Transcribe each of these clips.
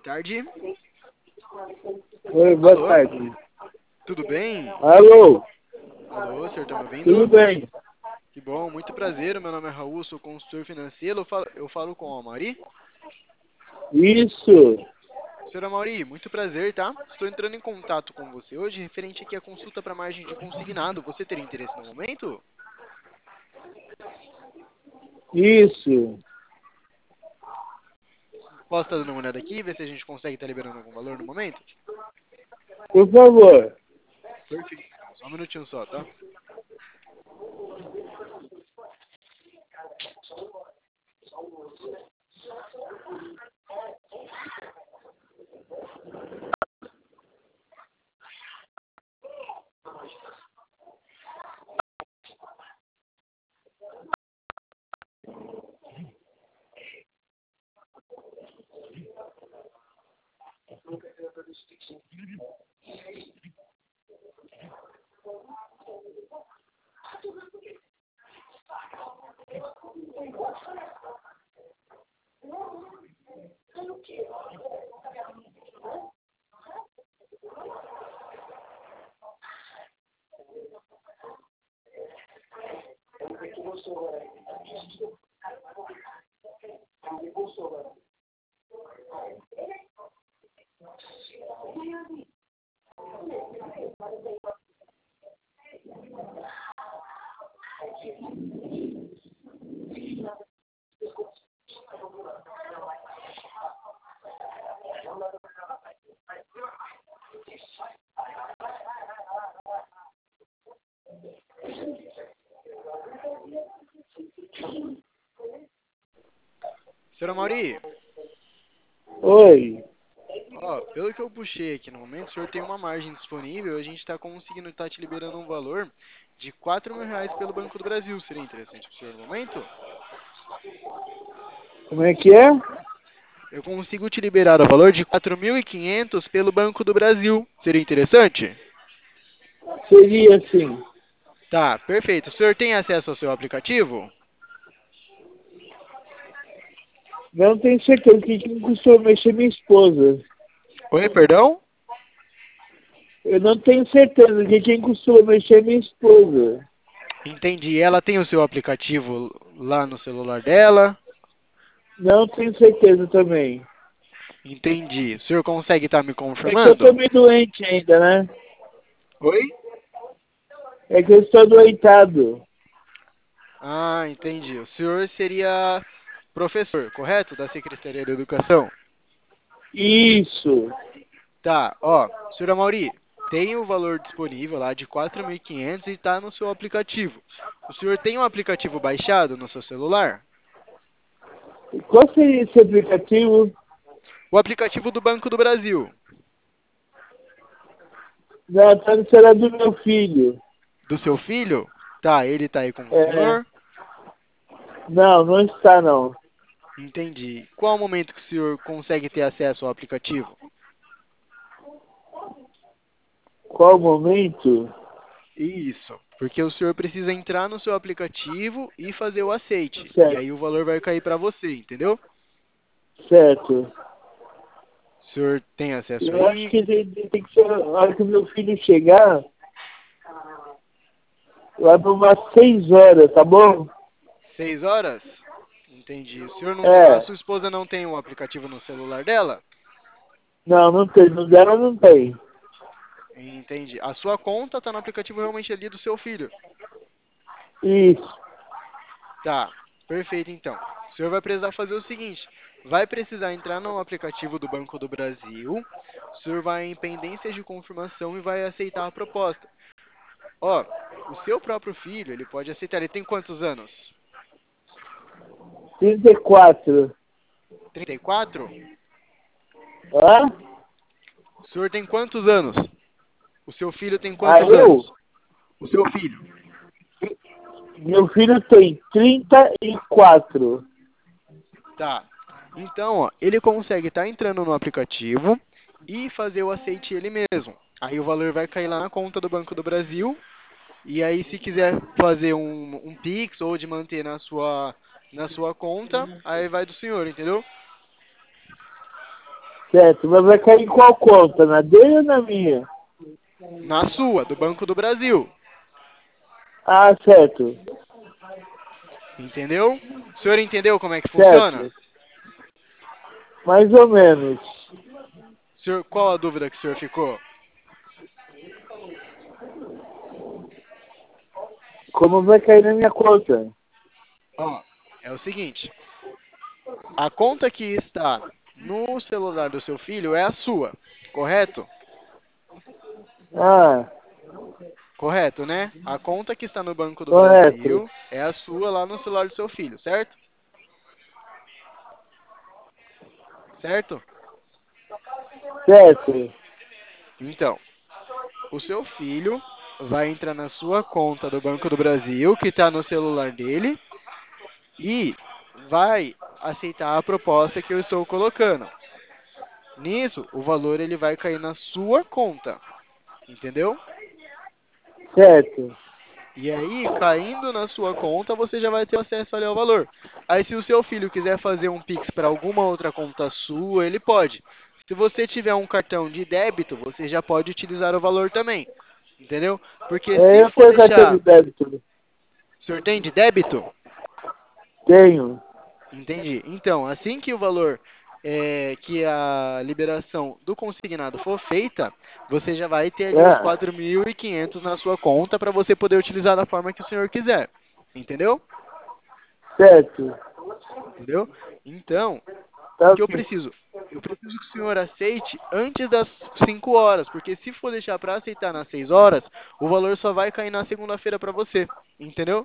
tarde. Oi, boa Alô? tarde. Tudo bem? Alô, Alô, o senhor tá me tudo ouvindo? bem? Que bom, muito prazer. Meu nome é Raul, sou consultor financeiro. Eu falo com a Mauri. Isso, Senhora Mauri, muito prazer, tá? Estou entrando em contato com você hoje referente aqui à consulta para margem de consignado. Você teria interesse no momento? isso. Posso estar dando uma olhada aqui, ver se a gente consegue estar liberando algum valor no momento? Por favor. Perfeito. Só um minutinho só, tá? Senhora Mauri, Oi. ó, pelo que eu puxei aqui no momento, o senhor tem uma margem disponível, a gente está conseguindo estar te liberando um valor de R$ 4.000 pelo Banco do Brasil. Seria interessante para o senhor no momento? Como é que é? Eu consigo te liberar o valor de 4.500 pelo Banco do Brasil. Seria interessante? Seria assim. Tá, perfeito. O senhor tem acesso ao seu aplicativo? Não tenho certeza que quem custou mexer minha esposa. Oi, perdão? Eu não tenho certeza que quem custou mexer minha esposa. Entendi. Ela tem o seu aplicativo lá no celular dela? Não tenho certeza também. Entendi. O senhor consegue estar me É que eu tô confirmando? meio doente ainda, né? Oi? É que eu estou adoentado. Ah, entendi. O senhor seria professor, correto? Da Secretaria da Educação? Isso. Tá, ó, senhora Mauri, tem o valor disponível lá de 4.500 e está no seu aplicativo. O senhor tem um aplicativo baixado no seu celular? Qual seria esse aplicativo? O aplicativo do Banco do Brasil. Não, tá no celular do meu filho. Do seu filho? Tá, ele tá aí com o É. senhor? Não, não está não. Entendi. Qual o momento que o senhor consegue ter acesso ao aplicativo? Qual o momento? Isso, porque o senhor precisa entrar no seu aplicativo e fazer o aceite. E Certo, aí o valor vai cair para você, entendeu? certo. O senhor tem acesso Eu acho aí? que tem que ser na hora que meu filho chegar, lá por umas 6 horas, tá bom? 6 horas? Entendi. O senhor não, a É. sua esposa não tem um aplicativo no celular dela? Não, não tem. No dela não tem. Entendi. A sua conta está no aplicativo realmente ali do seu filho. Isso. Tá, perfeito então. O senhor vai precisar fazer o seguinte: vai precisar entrar no aplicativo do Banco do Brasil, o senhor vai em pendências de confirmação e vai aceitar a proposta. Ó, o seu próprio filho, ele pode aceitar. Ele tem quantos anos? 34. 34? Hã? O senhor tem quantos anos? O seu filho tem Ah, quantos anos? eu? O seu filho. Meu filho tem 34. Tá. Então, ó, ele consegue estar entrando no aplicativo e fazer o aceite ele mesmo. Aí o valor vai cair lá na conta do Banco do Brasil. E aí, se quiser fazer um Pix ou de manter na sua conta, aí vai do senhor, entendeu? Certo, mas vai cair em qual conta? Na dele ou na minha? Na sua, do Banco do Brasil. Ah, certo. Entendeu? O senhor entendeu como é que funciona? Certo. Mais ou menos. Senhor, qual a dúvida que o senhor ficou? Como vai cair na minha conta? Ó, é o seguinte. A conta que está no celular do seu filho é a sua, correto? Ah, Correto, né? A conta que está no Banco do correto. Brasil é a sua lá no celular do seu filho, certo? Certo? Certo. Então, o seu filho vai entrar na sua conta do Banco do Brasil, que está no celular dele, e vai aceitar a proposta que eu estou colocando. Nisso, o valor ele vai cair na sua conta, entendeu? Certo. E aí, caindo na sua conta, você já vai ter acesso ali ao valor. Aí, se o seu filho quiser fazer um Pix para alguma outra conta sua, ele pode. Se você tiver um cartão de débito, você já pode utilizar o valor também. Entendeu? Porque É, se eu for tenho cartão de deixar. débito. O senhor tem de débito? Tenho. Entendi. Então, assim que o valor, que a liberação do consignado for feita, você já vai ter ali os Ah, 4.500 na sua conta para você poder utilizar da forma que o senhor quiser. Entendeu? certo. Entendeu? Então, o Tá que eu ok. preciso? Eu preciso que o senhor aceite antes das 5 horas, porque se for deixar para aceitar nas 6 horas, o valor só vai cair na segunda-feira para você. Entendeu?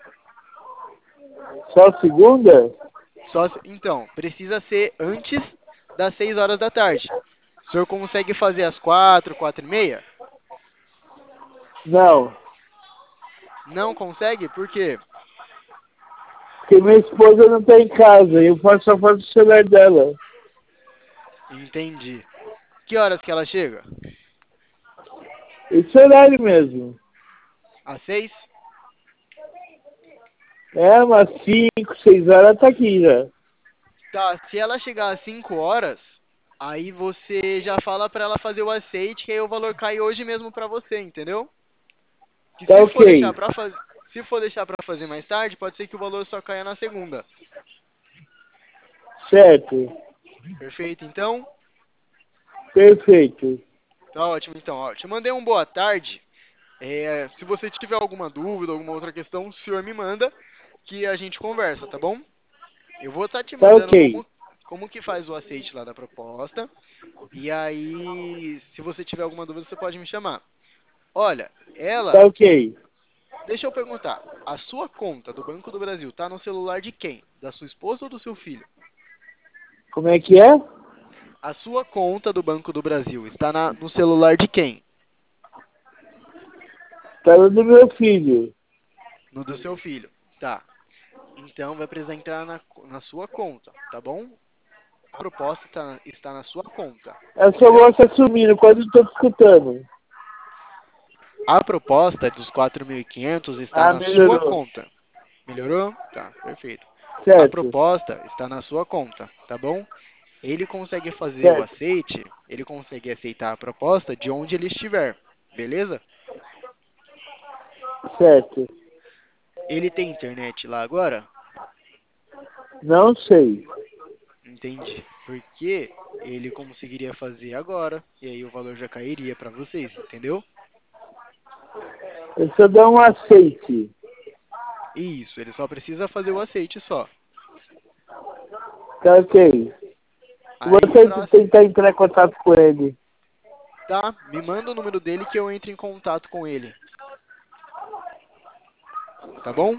Só segunda? Então, precisa ser antes das 6 horas da tarde. O senhor consegue fazer às 4, 4 e meia? Não. Não consegue? Por quê? Porque minha esposa não tá em casa. Eu faço só faço o celular dela. Entendi. Que horas que ela chega? Esse horário mesmo. Às 6? É, umas 5, 6 horas ela tá aqui já. Tá, se ela chegar às 5 horas, aí você já fala pra ela fazer o aceite, que aí o valor cai hoje mesmo pra você, entendeu? Que Tá se for deixar ok. pra fazer, se for deixar para fazer mais tarde, pode ser que o valor só caia na segunda. Certo. Perfeito, então? Perfeito. Tá ótimo, então. Ó, te mandei um boa tarde. Se você tiver alguma dúvida, alguma outra questão, o senhor me manda que a gente conversa, tá bom? Eu vou estar te Tá mandando ok. como que faz o aceite lá da proposta. E aí, se você tiver alguma dúvida, você pode me chamar. Olha, Tá ela, ok. deixa eu perguntar, a sua conta do Banco do Brasil tá no celular de quem? Da sua esposa ou do seu filho? Como é que é? A sua conta do Banco do Brasil está no celular de quem? Tá no do meu filho. No do seu filho. Tá. Então vai precisar entrar na sua conta, tá bom? A proposta está na sua conta, Essa entendeu? voz tá sumindo, quase não tô escutando. A proposta dos 4.500 está Ah, na sua melhorou. conta. Melhorou? Tá, perfeito. A Certo. proposta está na sua conta, tá bom? Ele consegue fazer o Certo. aceite, ele consegue aceitar a proposta de onde ele estiver, beleza? Certo. Ele tem internet lá agora? Não sei. Entendi. Porque ele conseguiria fazer agora, e aí o valor já cairia para vocês, entendeu? Eu só dou um aceite. Isso, ele só precisa fazer o aceite só. Tá ok. Vou Aí pra... tentar entrar em contato com ele. Tá, me manda o número dele que eu entro em contato com ele, tá bom?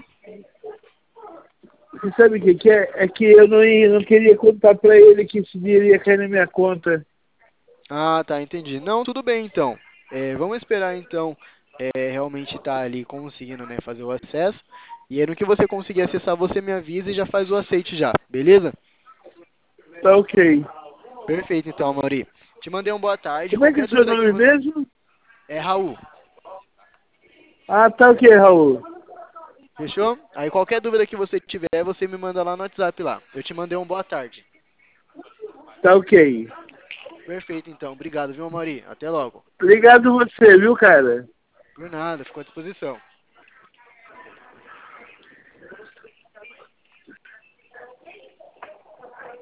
Você sabe o que que é? É que eu não queria contar pra ele que esse dinheiro ia cair na minha conta. Ah, tá, entendi. Não, tudo bem então. Vamos esperar então realmente estar ali conseguindo, né, fazer o acesso. E aí no que você conseguir acessar, você me avisa e já faz o aceite já, beleza? Tá ok. Perfeito então, Mauri. Te mandei um boa tarde. Como é que é Qualquer o seu dúvida que nome você... mesmo? É Raul. Ah, tá ok, Raul. Fechou? Aí qualquer dúvida que você tiver, você me manda lá no WhatsApp lá. Eu te mandei um boa tarde. Tá ok. Perfeito, então. Obrigado, viu, Amaury? Até logo. Obrigado você, viu, cara? Por nada, ficou à disposição.